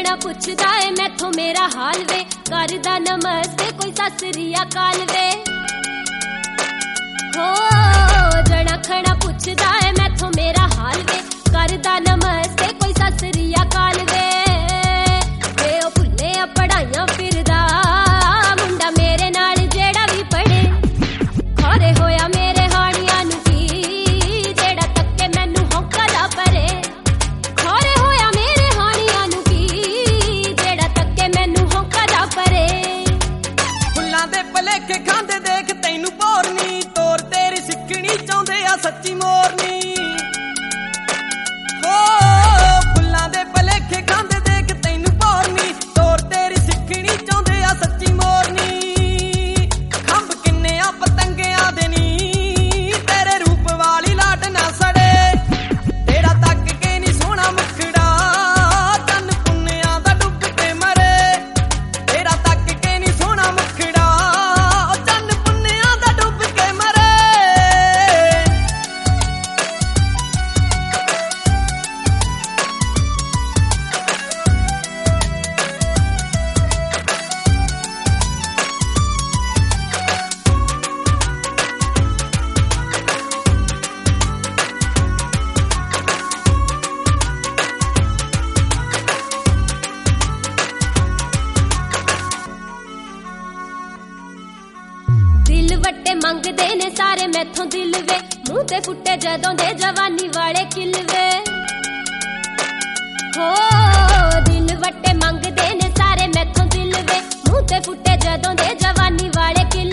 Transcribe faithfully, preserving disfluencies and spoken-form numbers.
खड़ा पुछदा है मैथों मेरा हाल वे, करदा नमस्ते कोई सत श्री अकाल वे। हो जना खड़ा पुछदा है मैथों मेरा हाल वे, करदा नमस्ते कोई सत श्री अकाल वे। वे ओ भुल्ले पढ़ाइयां फिरदा मुंडा मेरे नाल जेड़ा भी पढ़े, खरे होया मेरे हानियां नू की जेड़ा तक्के मैनू हौंकदा परे। खरे होया मेरे हानियां नू की जेड़ा तक्के मैनू हौंकदा परे। फुल्लां दे भलेखे खांदे देख तैनू बोरनी, तोर तेरी सिक्खणी चाहुंदे आ सच्ची मोरनी। हो फुल्लां दे भलेखे खांदे देख तैनू बोरनी, तोर तेरी सिक्खणी चाहुंदे आ सच्ची मोरनी। खंभ किन्ने आ पतंगियां दे नी, तेरे रूप वाली लाट ना सड़े। तेरा तक के नी सोहना मुखड़ा, चन्न पुन्नियां दा डुੱਬ के मरे। तेरा तक के नी सोहना मुखड़ा, चन्न पुन्नियां दा डुੱਬ के मरे। दिल वट्टे मंगदे ने सारे मैथों दिल वे, मूंह ते फुट्टे जदों दे जवानी वाले किल वे। हो दिल वट्टे मंगदे ने सारे मैथों दिल वे, मूंह ते फुट्टे जदों दे जवानी वाले किल